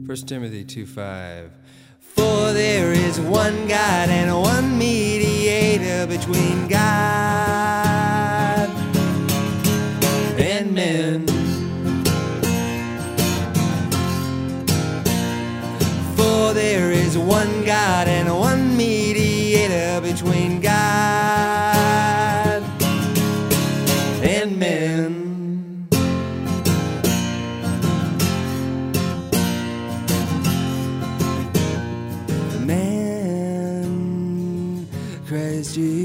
1 Timothy 2:5. For there is one God and one mediator between God and men. For there is one God and one mediator between God and men. Man, Christ Jesus.